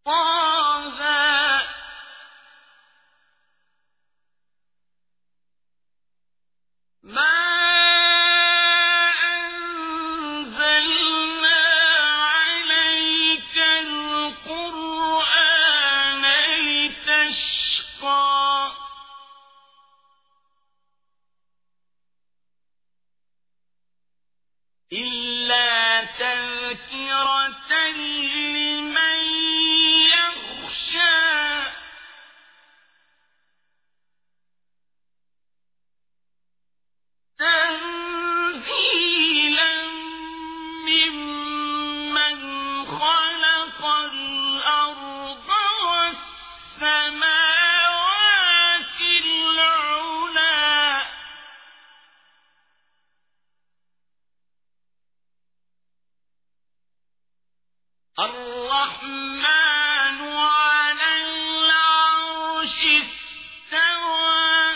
طه ما أنزلنا عليك القرآن لتشقى إلا تذكرة لمن يخشى تنزيلا ممن خلق الأرض والسماوات العلى الرحمن على العرش استوى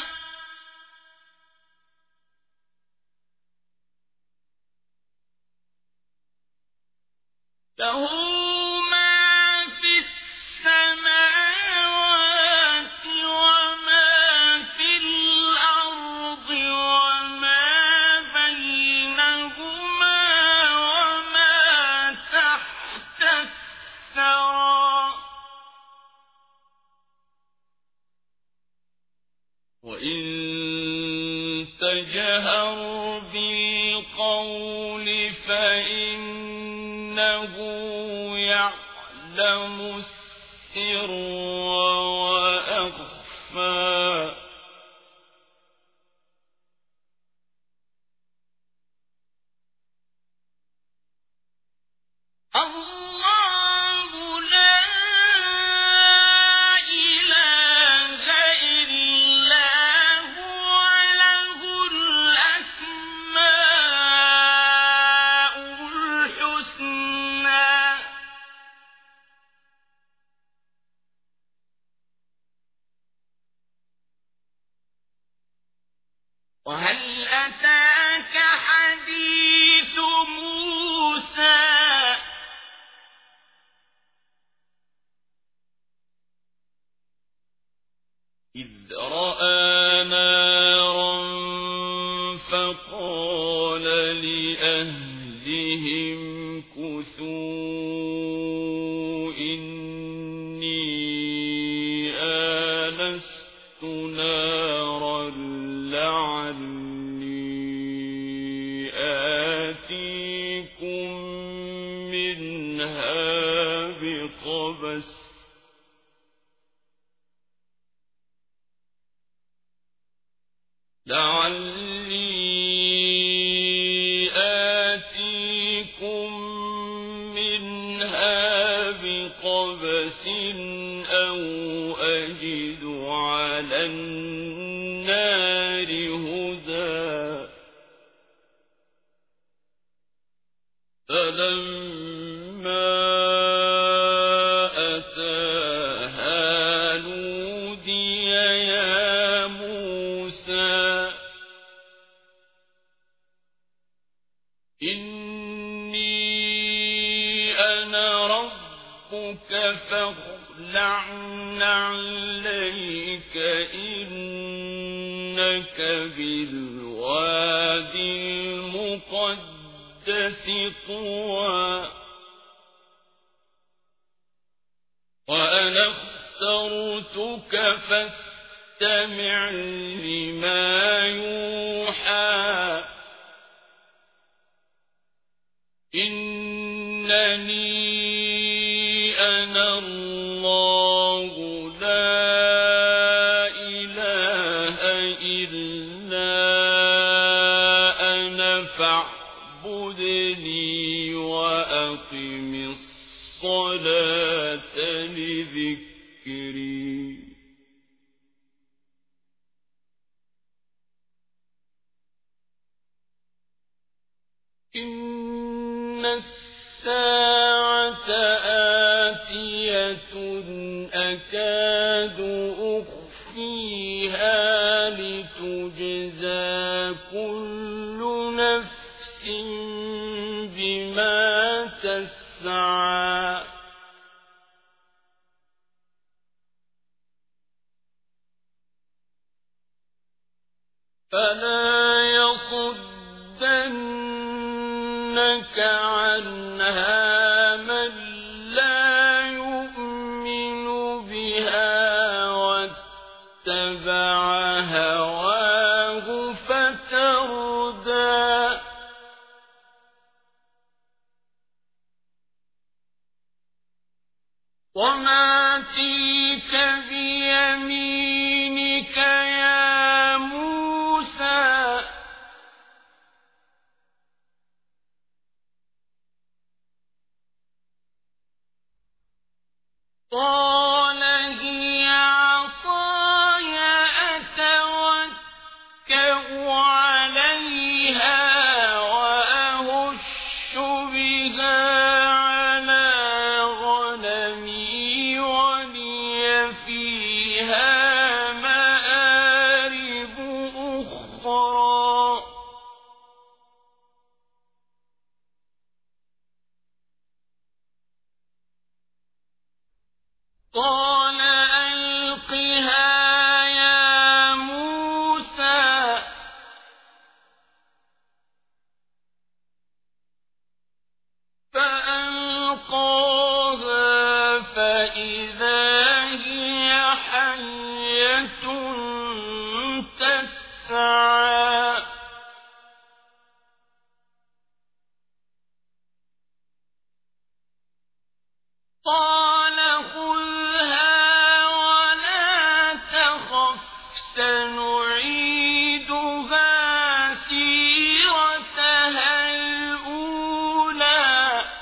له ما في السماوات وما في الأرض وما بينهما وما تحت الثرى وإن تجهر بالقول فإنه يعلم السر وأخفى الله لا إله إلا هو له الأسماء الحسنى وهل أتاك حديث موسى إذ رأى نارا فقال لأهلهم كثوا إني آنست نارا لعلي آتيكم منها بقبس أو أجد على النار هدى فلما أتاها نودي يا موسى إني أنا ربك فاخلع نعليك إنك بالوادي المقدس طوى وأنا اخترتك فاستمع لما يوحى إنني أنا الله لا إله إلا أنا فاعبدني وأقم الصلاة لذكري إن الساعة آتية أكاد أخفيها لتجزى كل نفس بما تسعى فلا يصدنك عنها من لا يؤمن بها واتبع هواه فتردى وما تلك بيمينك يا موسى قال هي عصاي أتوكأ عليها وأهش بها على غنمي ولي فيها مآرب أخرى قال ألقها يا موسى فألقاها فإذا هي حية تسعى قال خذها ولا تخف سنعيدها سيرتها الأولى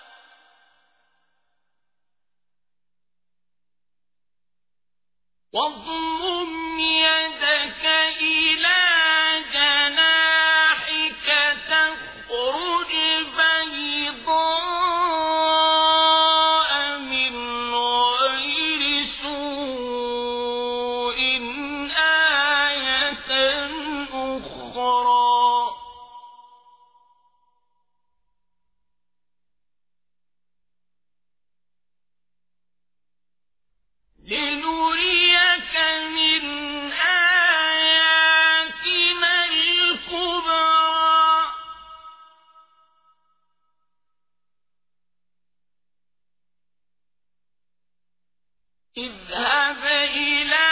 واضمم يدك إلى جناحك تخرج بيضاء من غير سوء آية أخرى لنريك من آياتنا الكبرى اذهب إلى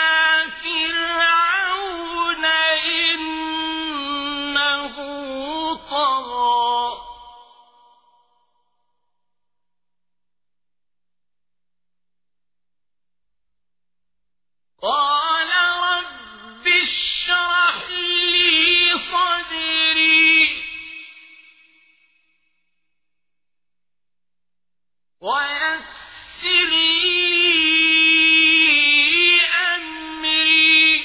فرعون إنه طغى قال رب اشرح لي صدري ويسر لي أمري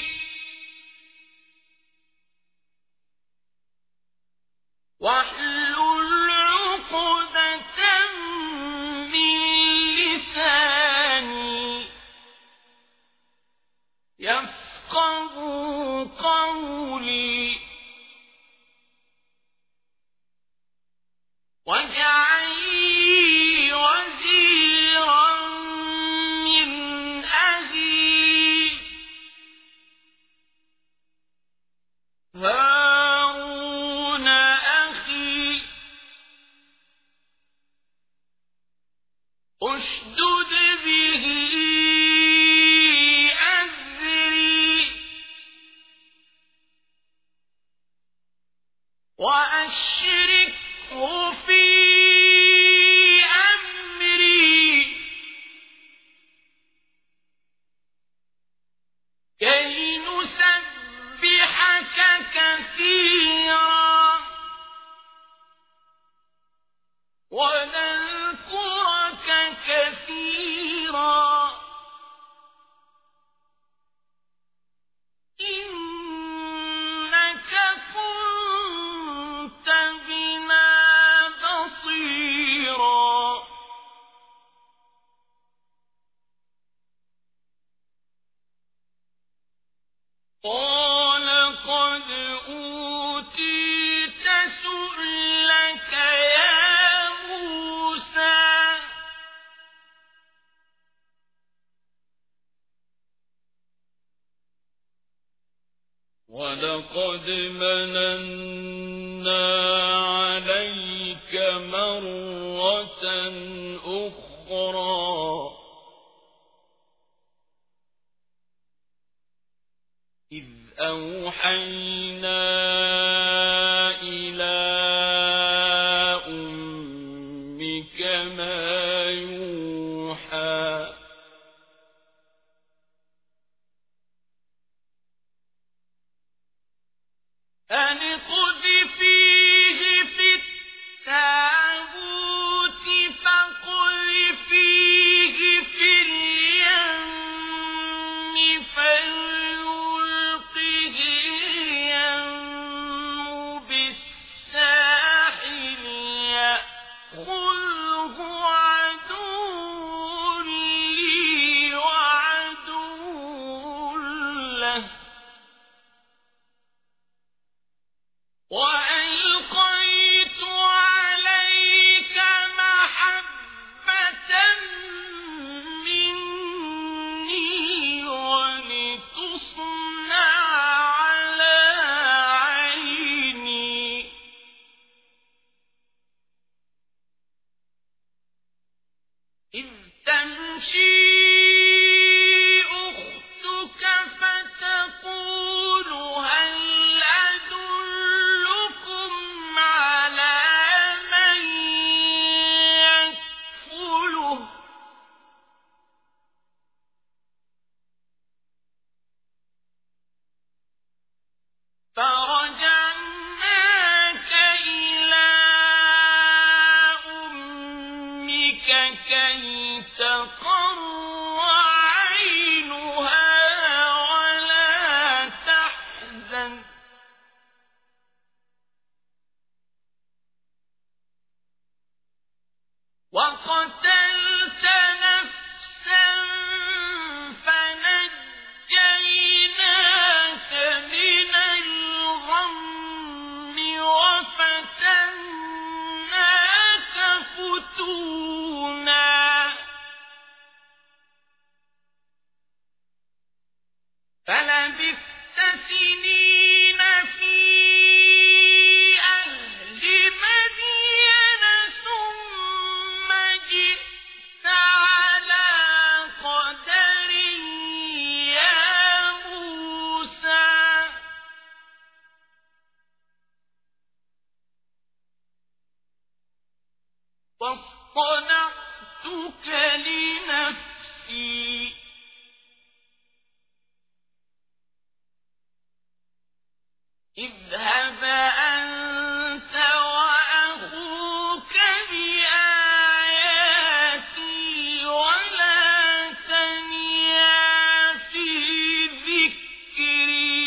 واحلل عقدة من لساني يفقهوا قولي واجعل لي وزيرا من أهلي هارون أخي اشدد به أزري وأشركه في أمري كي نسبحك كثيرا ونذكرك كثيرا وَلَقَدْ مَنَنَّا عَلَيْكَ مَرَّةً أُخْرَى إِذْ أَوْحَيْنَا إِلَى أُمِّكَ مَا يُوحَىٰ أَنِ اقْذِفِيهِ فِي التَّابُوتِ فَاقْذِفِيهِ فِي الْيَمِّ فَلْيُلْقِهِ الْيَمُّ بِالسَّاحِلِ يَأْخُذْهُ عَدُوٌّ لِّي وَعَدُوٌّ لَّهُ وَأَلْقَيْتُ عَلَيْكَ مَحَبَّةً مِّنِّي وَلِتُصْنَعَ عَلَىٰ عَيْنِي إِذْ تَمْشِي أُخْتُكَ فَتَقُولُ هَلْ أَدُلُّكُمْ عَلَىٰ مَن يَكْفُلُهُ ۖ فَرَجَعْنَاكَ إِلَىٰ أُمِّكَ كَيْ تَقَرَّ عَيْنُهَا وَلَا تَحْزَنَ ۚ وَقَتَلْتَ نَفْسًا فَنَجَّيْنَاكَ مِنَ الْغَمِّ وَفَتَنَّاكَ فُتُونًا فَلَبِثْتَ سِنِينَ فِي أَهْلِ مَدْيَنَ ثُمَّ جِئْتَ عَلَىٰ قَدَرٍ يَا مُوسَىٰ وَاصْطَنَعْتُكَ لِنَفْسِي اذْهَبْ أَنتَ وَأَخُوكَ بِآيَاتِي وَلَا تَنِيَا فِي ذِكْرِي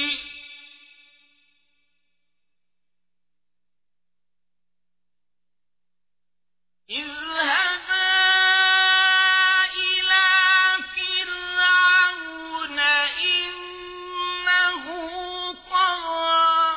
اذْهَبَا إِلَىٰ فِرْعَوْنَ إِنَّهُ طَغَىٰ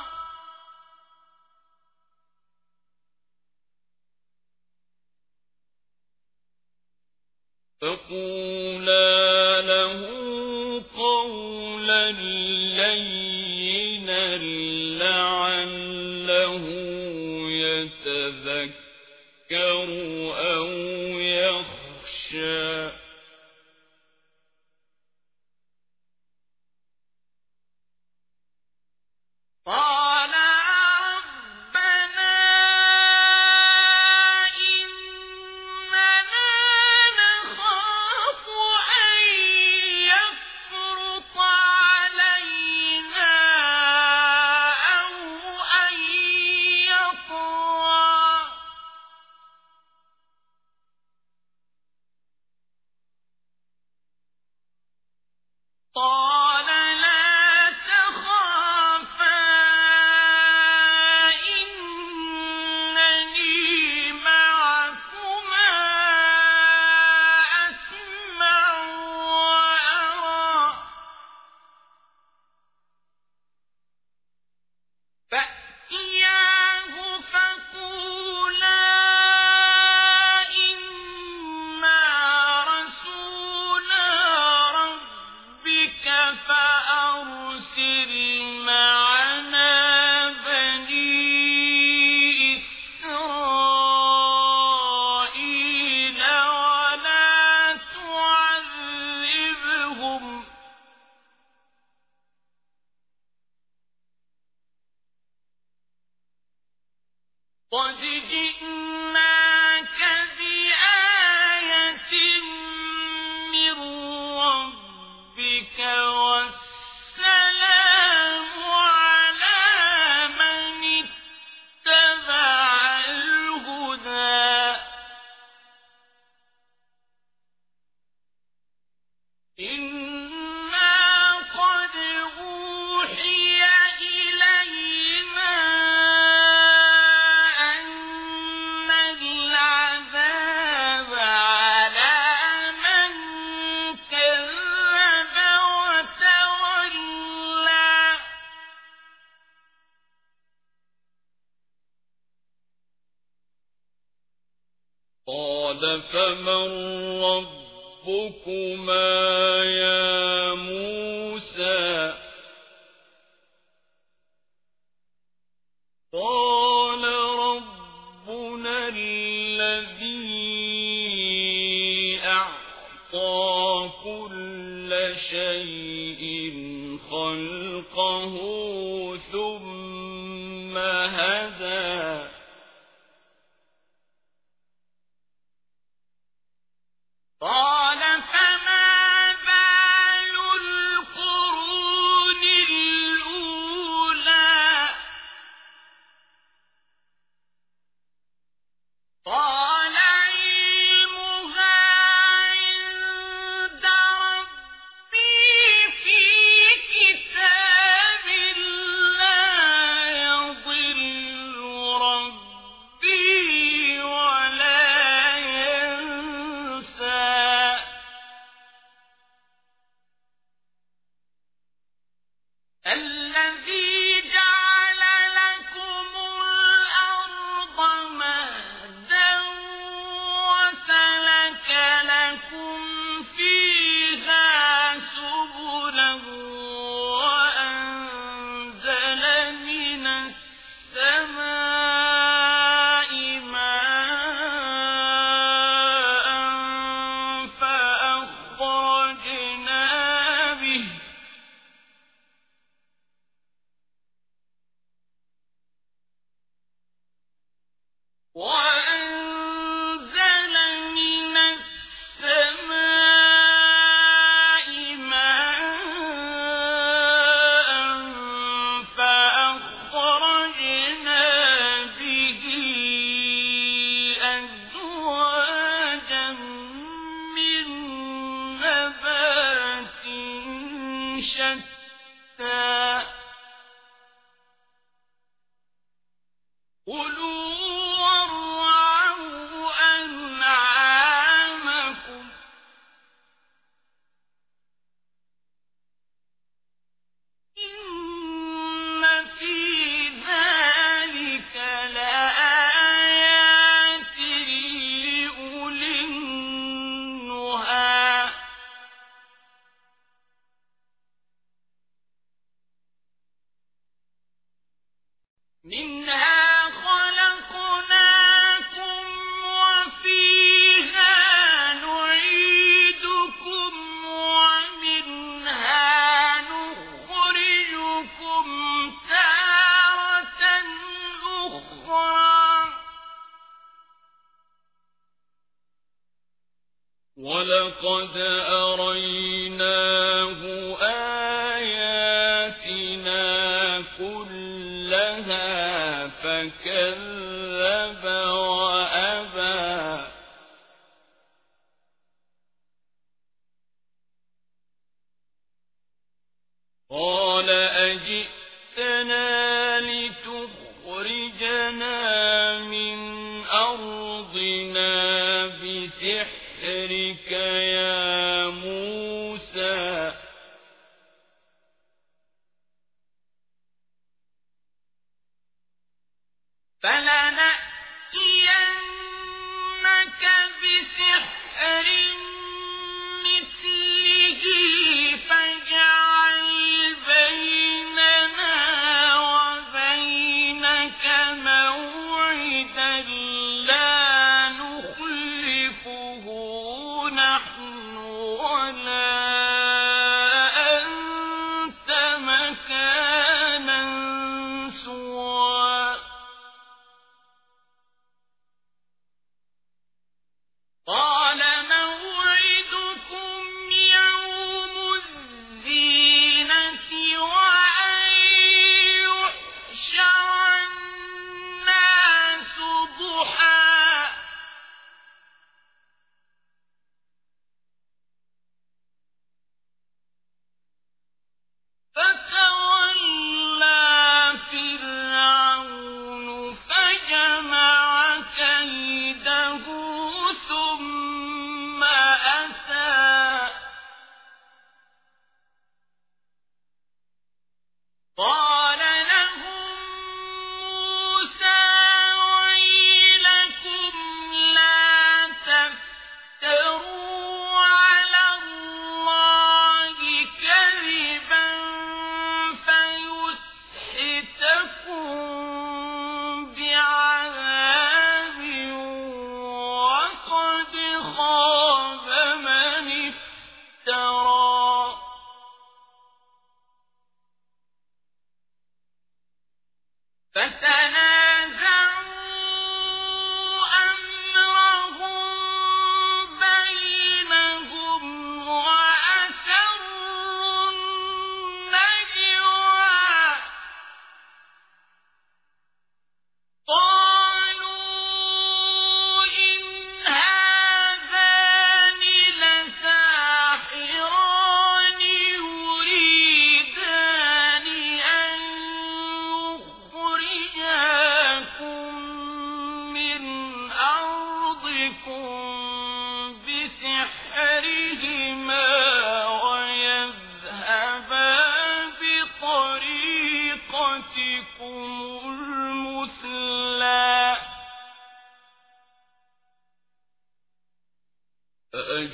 فَقُولَا لَهُ قَوْلًا لَّيِّنًا لَّعَلَّهُ يَتَذَكَّرُ أَوْ يَخْشَىٰ قَالَ رَبَّنَا إِنَّنَا نَخَافُ أَن يَفْرُطَ عَلَيْنَا أَوْ أَن يَطْغَىٰ قَالَ لَا تَخَافَا إِنَّنِي مَعَكُمَا أَسْمَعُ وَأَرَىٰ فَأْتِيَاهُ فَقُولَا إِنَّا رَسُولَا رَبِّكَ قال فمن ربكما يا موسى قال ربنا الذي أعطى كل شيء خلقه ثم هدى قال فما بال القرون الأولى قال علمها عند ربي في كتاب لا يضل ربي ولا ينسى الذي جعل لكم الأرض مهدا وسلك لكم فيها سبلا وأنزل من السماء ماء وأنزل من السماء ماء فأخرجنا به أزواجا من نبات شتى كلوا وارعوا أنعامكم إن في ذلك لآيات لأولي النهى منها خلقناكم وفيها نعيدكم ومنها نخرجكم تارة أخرى ولقد أريناه آياتنا كلها فكذب وأبى قال أجئتنا لتخرجنا من أرضنا بسحرك يا موسى فلنأتينك بسحر مثله فاجعل بيننا وبينك موعدا لا نخلفه نحن ولا أنت مكانا سوى قال موعدكم يوم الزينة وأن يحشر الناس ضحى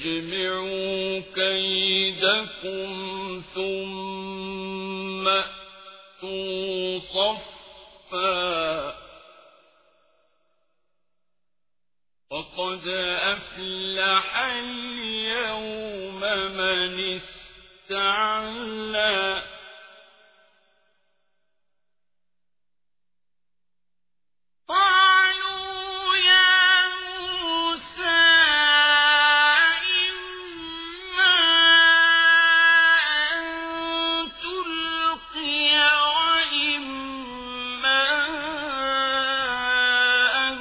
أجمعوا كيدكم ثم أتوا صفا وقد أفلح اليوم من استعلى قالوا يا موسى إما أن تلقي وإما أن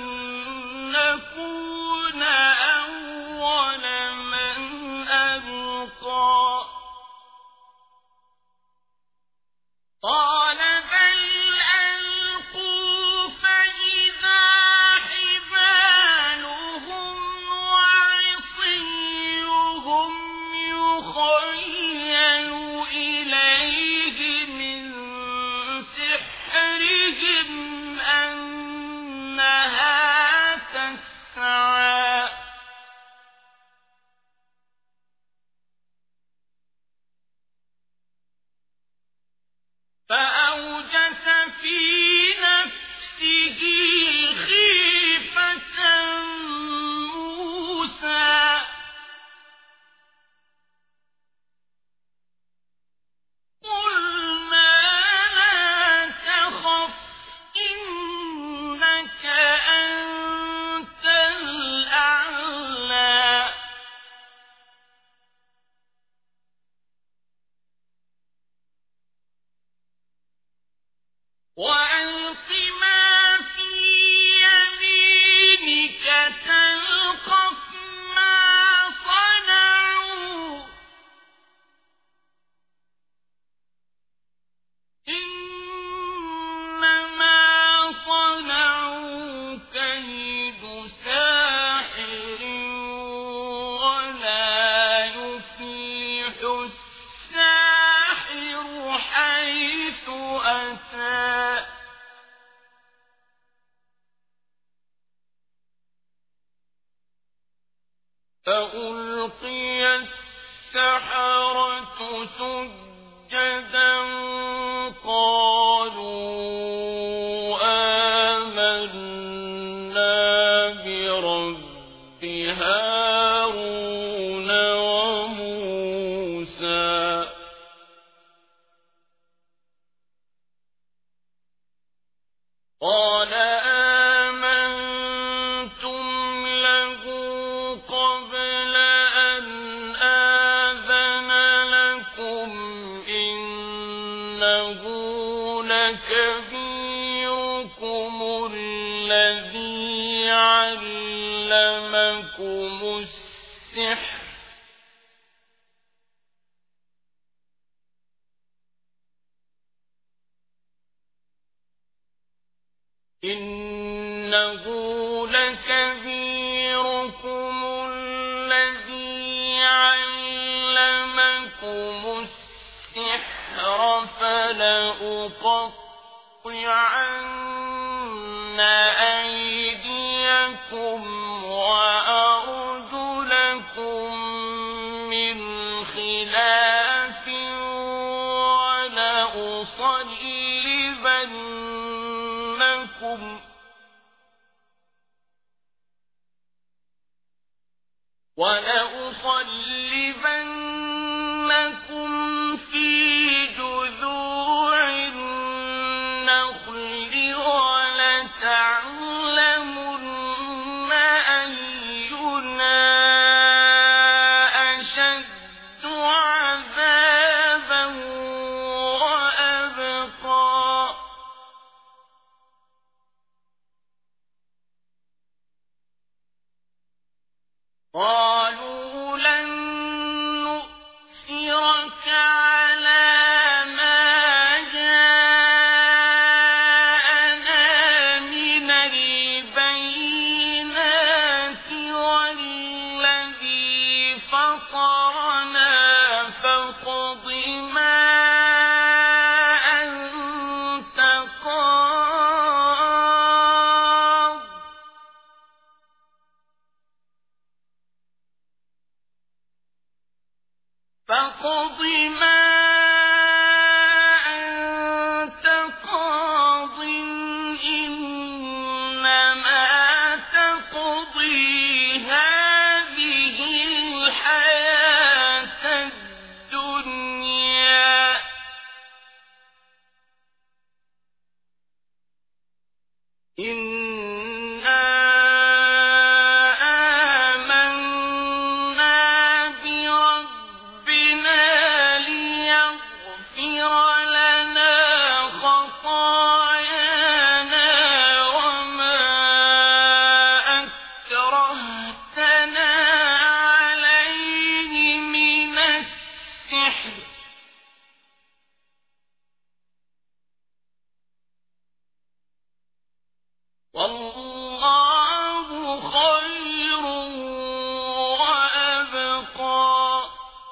نكون أول من ألقى قال بل ألقوا فإذا حبالهم وعصيهم يخيل إليه من سحرهم أنها تسعى فأوجس في نفسه خيفة موسى قلنا لا تخف إنك أنت الأعلى وألق ما في يمينك تلقف ما صنعوا إنما صنعوا كيد ساحر ولا يفلح الساحر حيث أتى فألقي السحرة سجدا قالوا آمنا برب هارون وموسى قال آمنتم له قبل أن آذن لكم إنه لكبيركم الذي علمكم السحر إنه لكبيركم الذي علمكم السحر فلأقطعن أيديكم وأرجلكم من خلاف ولأصلبنكم في جذوع النخل ولتعلمن أينا أشد عذابا وأبقى قالوا لن نؤثرك على ما جاءنا من البينات والذي فطرنا فاقض ما أنت قاض فاقض ما أنت قاض إنما تقضي هذه الحياة الدنيا إنا آمنا بربنا ليغفر لنا خطايانا وما أكرهتنا عليه من السحر والله خير وأبقى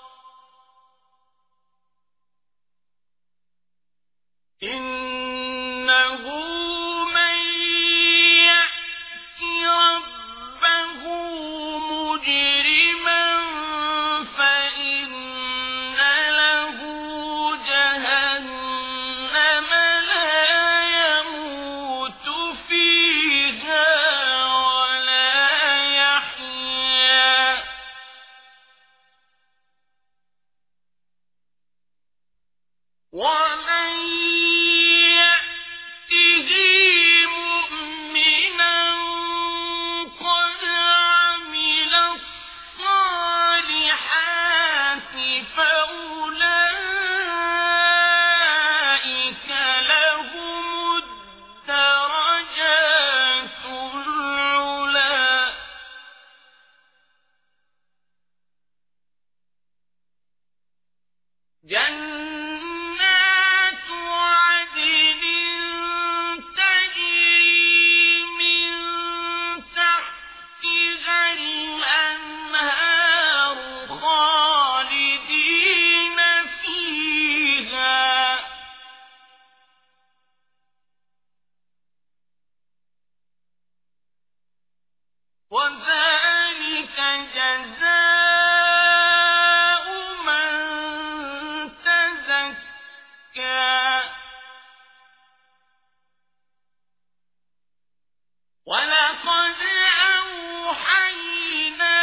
إنه من يأت ربه مجرما فإن له جهنم لا يموت فيها ولا يحيا ومن يأته مؤمنا قد عمل الصالحات فأولئك لهم الدرجات العلى جنات عدن تجري من تحتها الأنهار خالدين فيها وذلك جزاء من تزكى ولقد أوحينا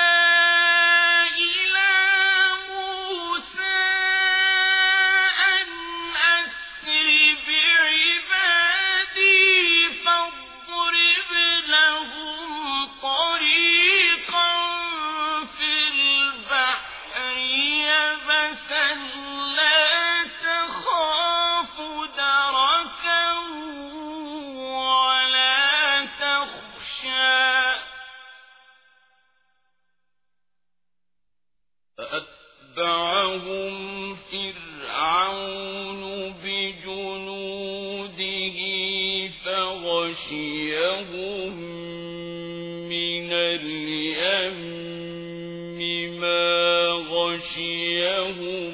إلى موسى أن أسر بعبادي فاضرب لهم طريقا في البحر يبسا لا تخاف دركا ولا تخشى فأتبعهم فرعون بجنوده فغشيهم من اليم ما غشيهم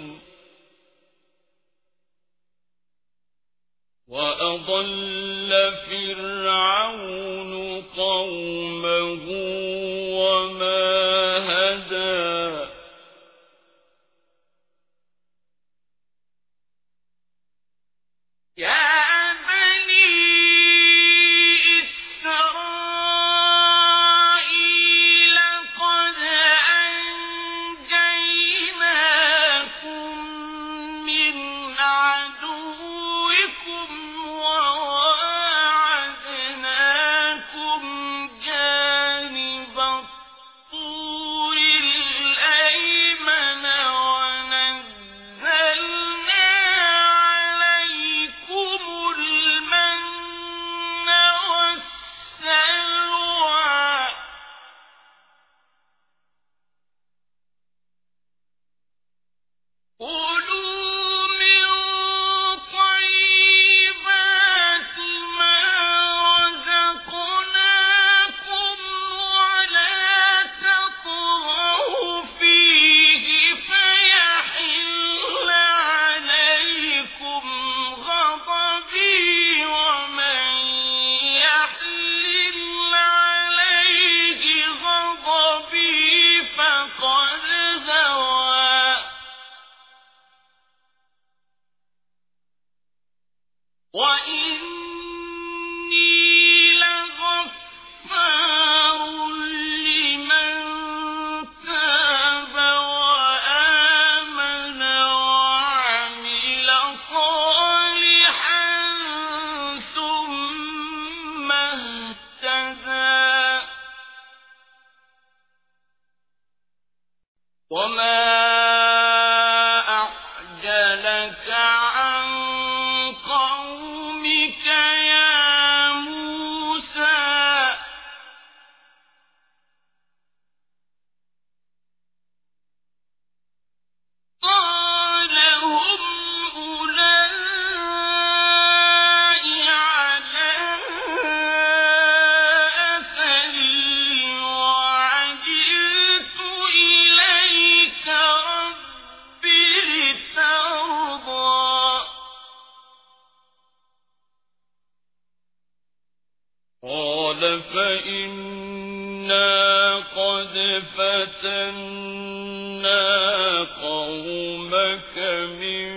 وأضل فرعون قومه وما هدى يا بني إسرائيل قد أنجيناكم من عدوكم وواعدناكم جانب الطور فإنا قد فتنا قومك من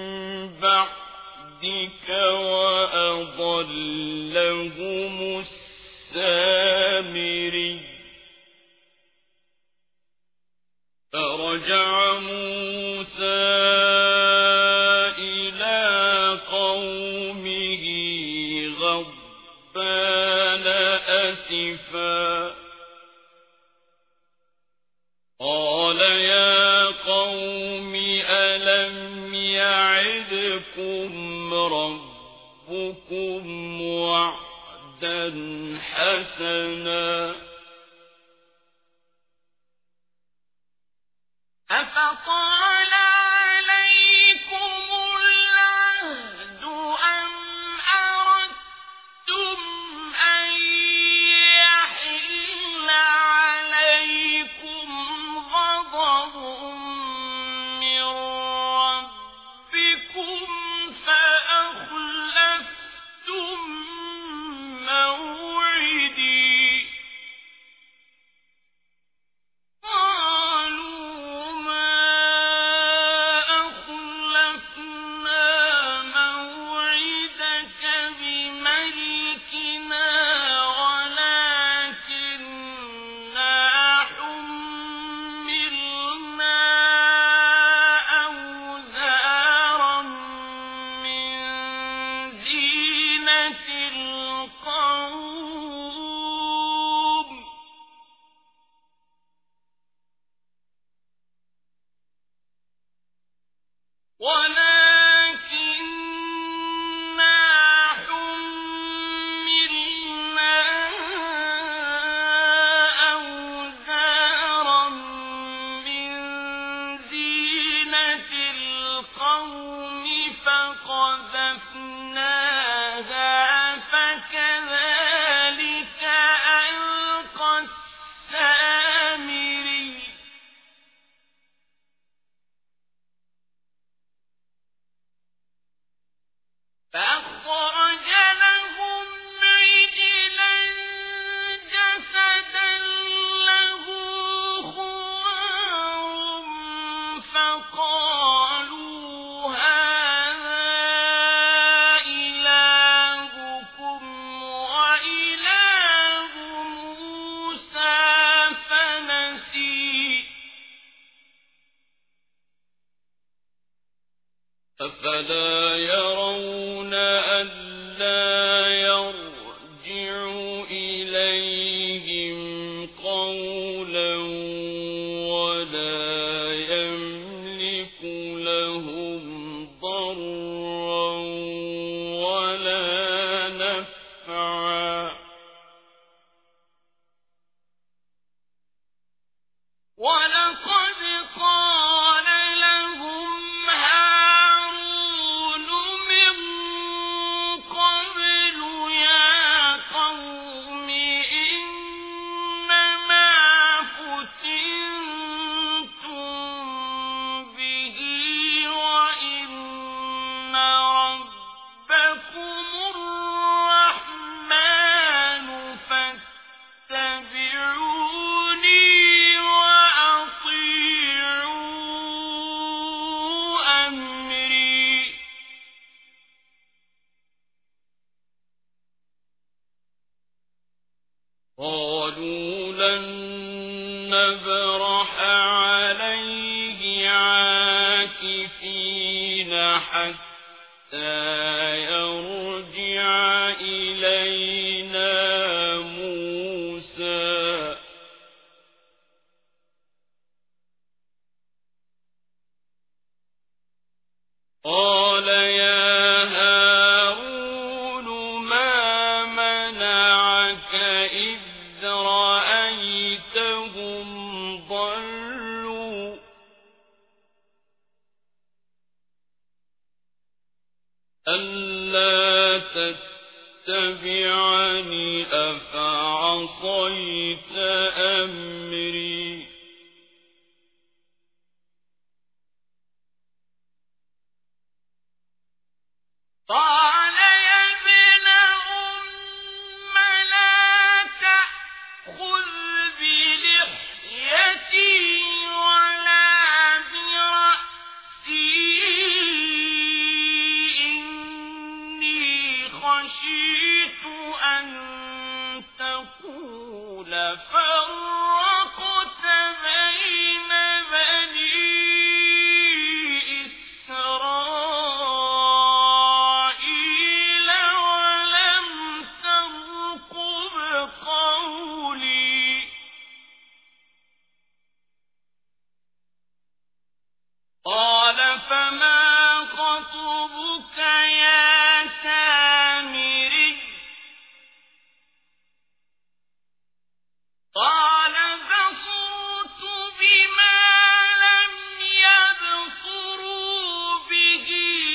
بعدك وأضلهم السامري فرجع موسى إلى قومه غضبان أسفا قال يا قوم ألم يعدكم ربكم وعدا حسنا أفطال عليكم العهد أم أردتم أن يحل عليكم غضب من ربكم فأخلفتم موعدي قالوا ما أخلفنا موعدك بملكنا ولكننا حملنا أوزارا من زينة القوم فقذفناها فكذلك ألقى السامري فأخرج لهم عجلا جسدا له خوار فقالوا هذا إلهكم وإله موسى فنسي أفلا يرون ألا يرجع إليهم قولا ولا يملك لهم ضرا ولا نفعا ولقد قال لهم هارون من قبل يا قوم إنما فتنتم به وإن ربكم الرحمن فاتبعوني وأطيعوا أمري قالوا لن نبرح عليه عاكفين حتى يرجع إلينا موسى قال يا هارون ما منعك إذ رأيتهم ضلوا ألا تتبعني أفعصيت أمري قال يا ابن أم لا لفرقت بين بني إسرائيل ولم ترقب قولي قال فما خطبك يا سامري قال بصرت بما لم يبصروا به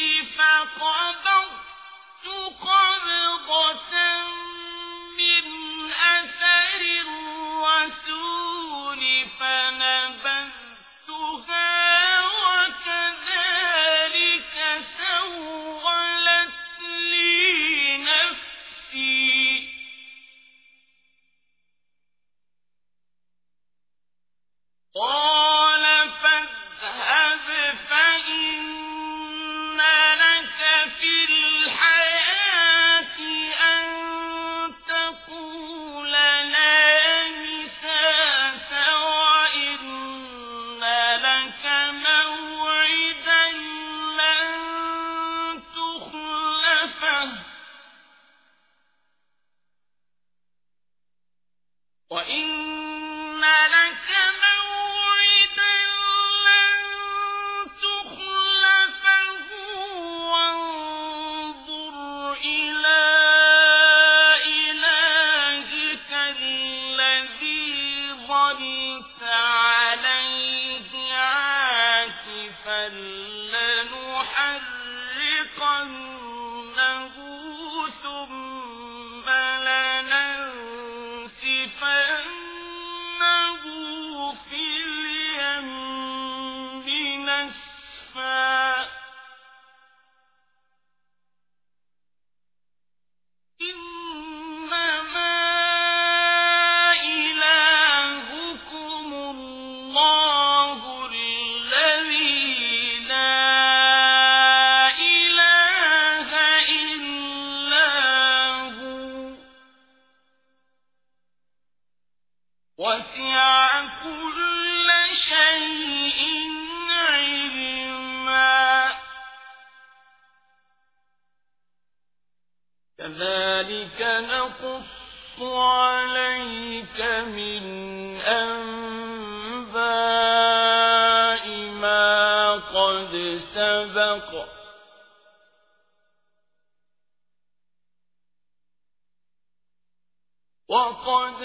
فقبضت قبضة من أثر الرسول فنبذتها وكذلك سولت لي نفسي قال فاذهب فإن لك في الحياة أن تقول لا مساس وإن لك موعدا لن تخلفه وإن لك موعدا لن تخلفه وانظر إلى إلهك الذي ظلت عليه عاكفا لنحرقنه ثم لننسفنه في اليم نسفا إنما إلهكم الله الذي لا إله إلا هو وسع كل شيء علما كذلك نقص عليك من أنباء ما قد سبق وقد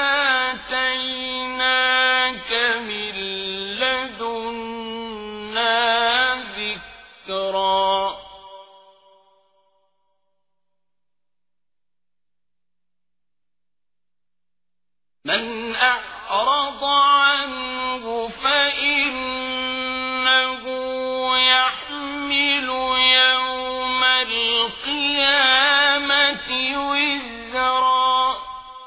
آتيناك من لدنا ذكرا من أعرض عنه فإنه يحمل يوم القيامة وزرا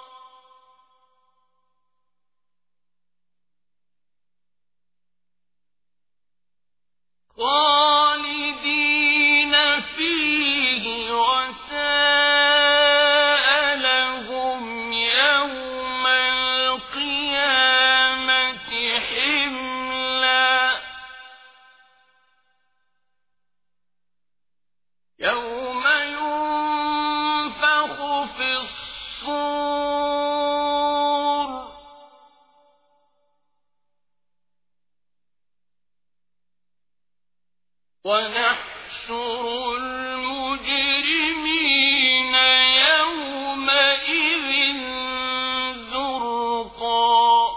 خالدين فيه وساء لهم يوم القيامة حملا يوم ينفخ في الصور ونحشر المجرمين يومئذ زرقا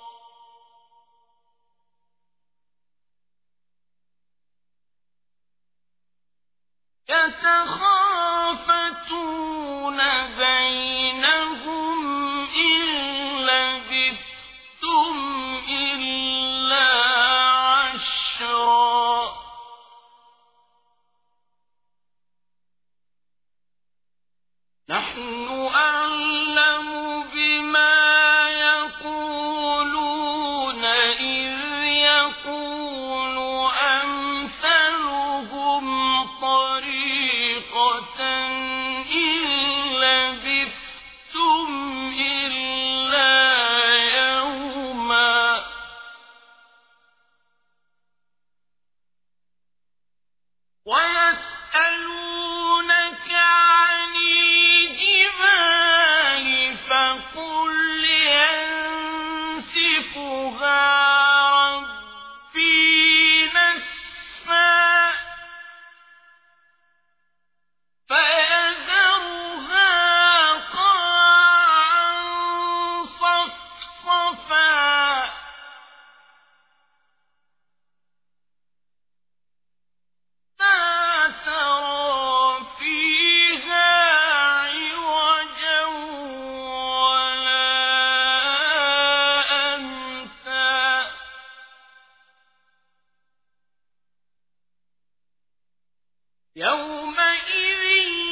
يتخافتون بينهم إن لبثتم إلا عشرا نحن أعلم بما يقولون إذ يقول أمثلهم طريقة ويسألونك عن الجبال فقل ينسفها ربي نسفا فيذرها قاعا صفصفا لا ترى فيها عوجا ولا أمتا يومئذ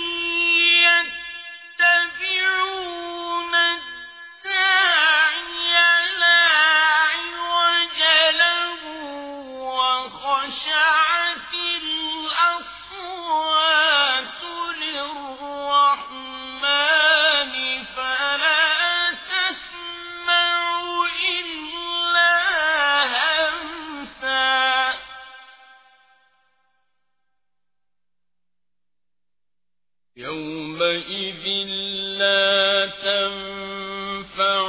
يتبعون الداعي لا عوج له وخشعت الأصوات للرحمن فلا تسمع إلا همسا يومئذ لا تنفع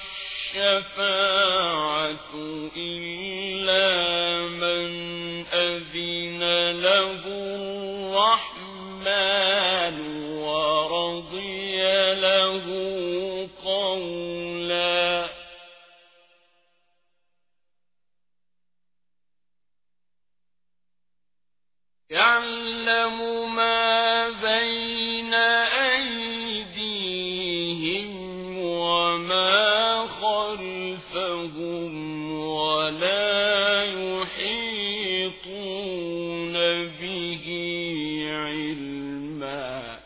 الشفاعة إلا من أذن له الرحمن ورضي له قولا يعلم ما بين أيديهم وما خلفهم ولا يحيطون به علما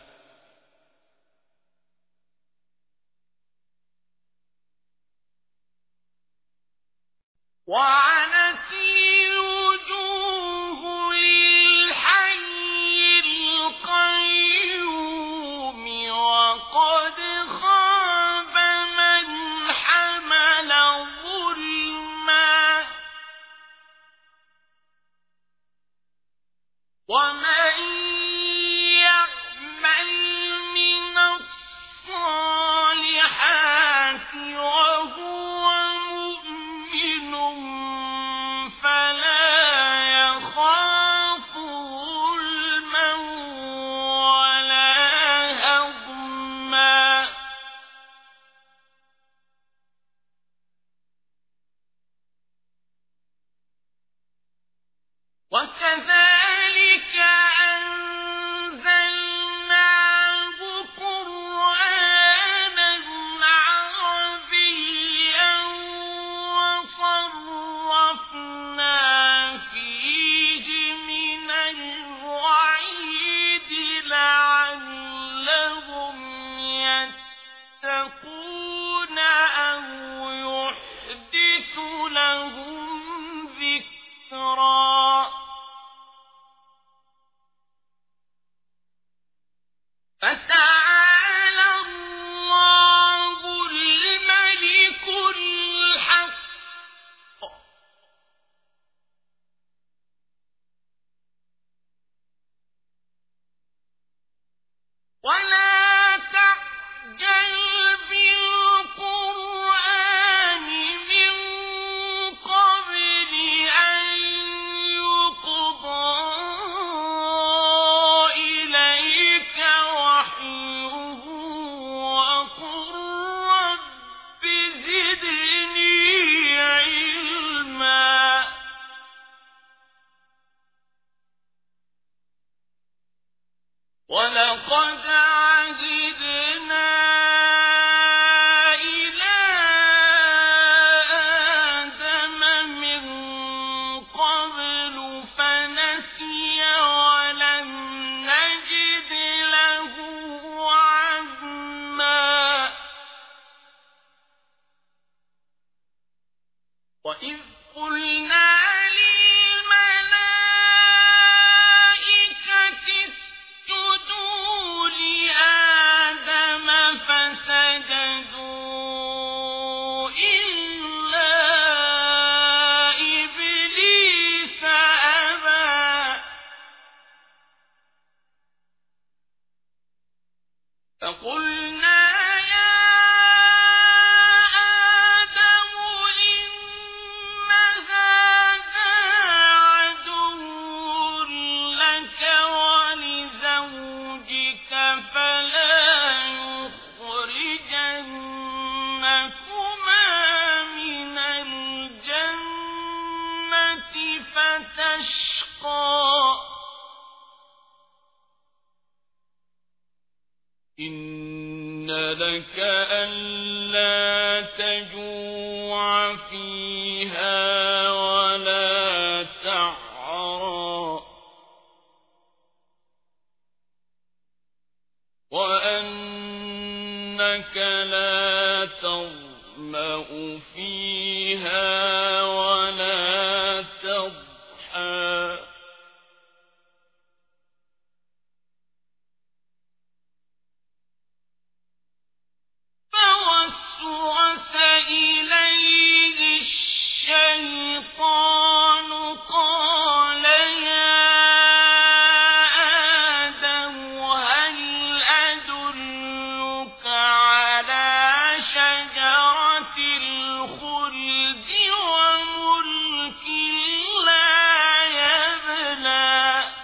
وعنت الوجوه للحي القيوم وقد خاب من حمل ظلما ومن يعمل من الصالحات وهو مؤمن فلا يخاف ظلما ولا هضما وكذلك أنزلناه قرآنا عربيا وصرفنا فيه من الوعيد لعلهم يتقون أو يحدث لهم ذكرا فتعالى الله الملك الحق ولا تعجل بالقرآن من قبل أن يقضى إليك وحيه وقل رب زدني علما ولقد عهدنا إلى آدم من قبل فنسي ولم نجد له عزما وإذ قلنا للملائكة اسجدوا فتشقى إن لك ألا تجوع فيها ولا تعرى وأنك لا تظمأ فيها ولا تضحى فوسوس إليه الشيطان قال يا آدم هل أدلك على شجرة الخلد وملك لا يبلى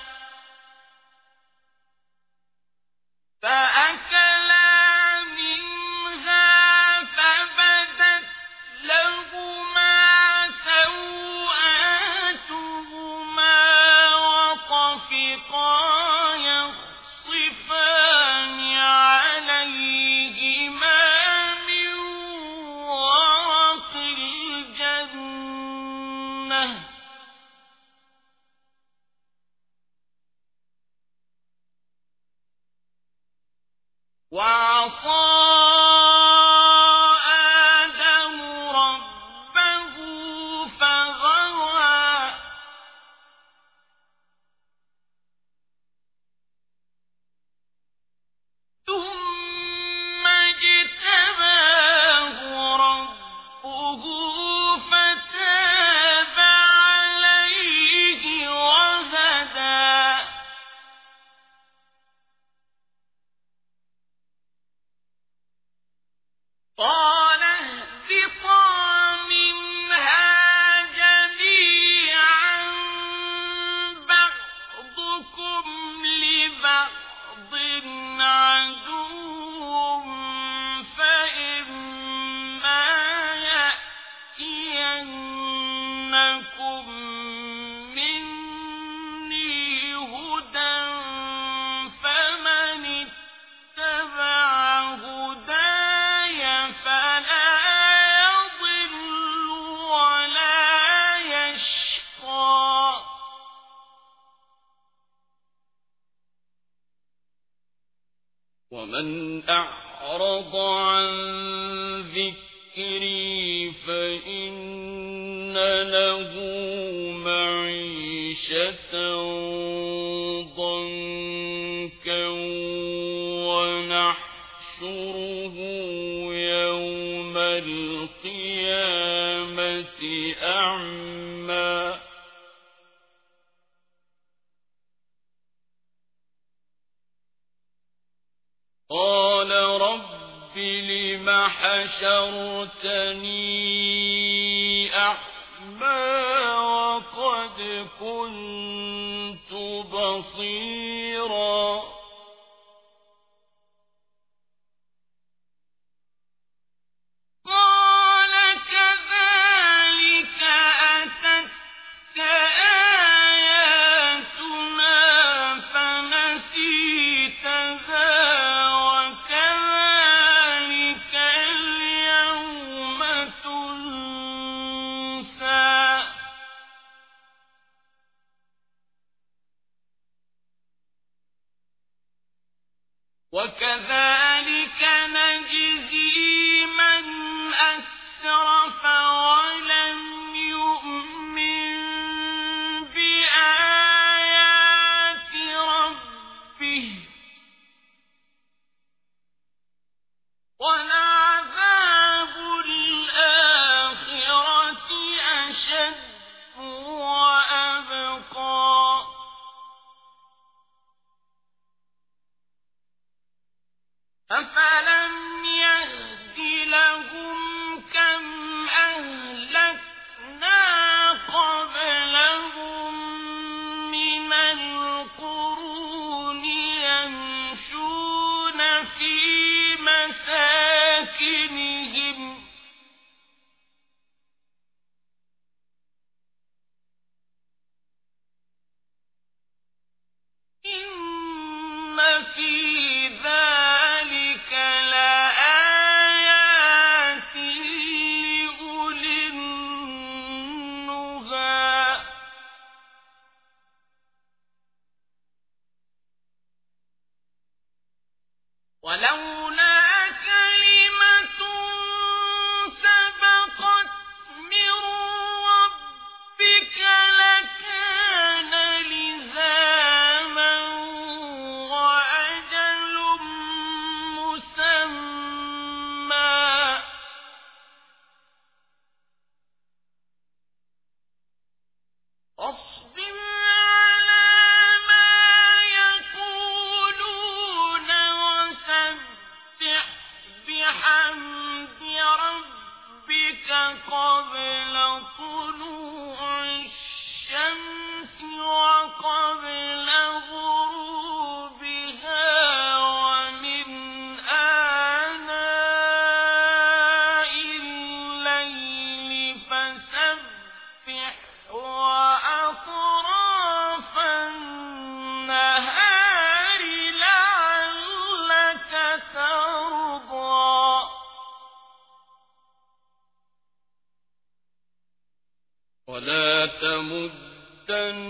فأكلا وعصى آدم ربه فغوى ثم اجتباه ربه فتاب عليه وهدى قال اهبطا منها جميعا بعضكم لبعض عدو فإما يأتينكم مني هدى فمن اتبع هداي فلا يضل ولا يشقى ومن أعرض عن ذكري فإن له معيشة ضنكا ونحشره يوم القيامة أعمى قال رب لم حشرتني أعمى وقد كنت بصيرا قال كذلك أتتك آياتنا فنسيتها وكذلك اليوم تنسى وكذلك نجزي من أسرف ولم يؤمن بآيات ربه ولعذاب الآخرة أشد وأبقى أفلم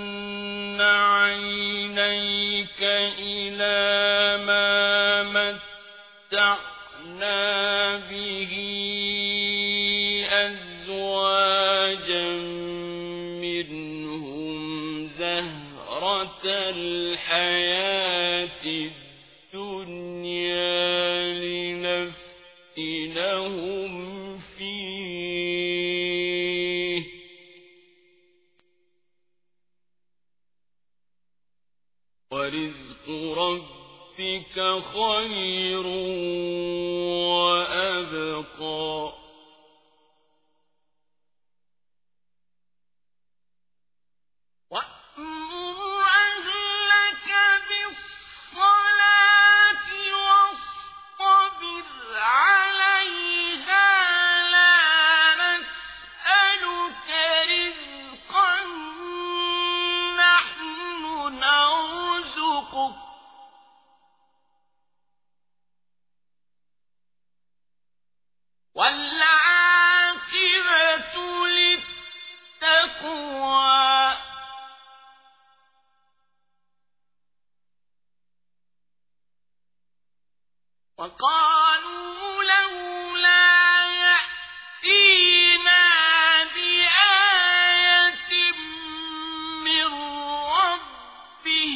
عينيك إلى ما متعنا به أزواجا منهم زهرة الحياة الدنيا لنفتنهم فيه ورزق ربك خير وأبقى وأمر أهلك بالصلاة واصطبر عليها لا نسألك رزقا نحن نرزقك والعاقبة للتقوى وقالوا لولا يأتينا بآية من ربه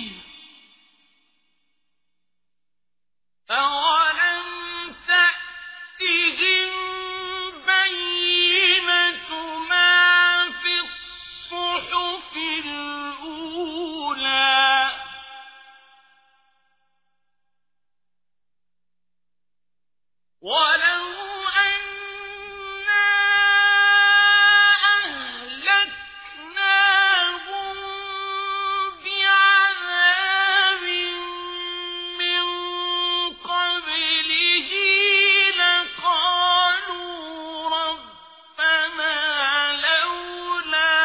أولم تأتهم بينة ما في الصحف الأولى ولو أنا أهلكناهم بعذاب من قبله لقالوا ربنا لولا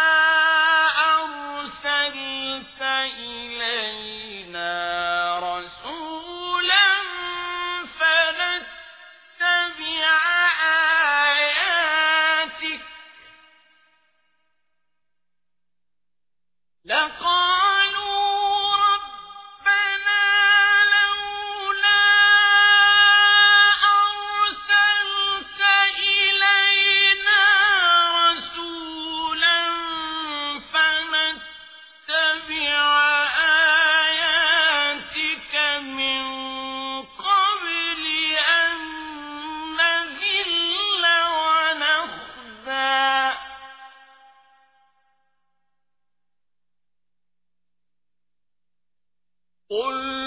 أرسلت إلينا رسولا فنتبع آياتك لقالوا ربنا لولا أرسلت إلينا رسولا فنتبع آياتك من قبل أن نذل ونخزى قل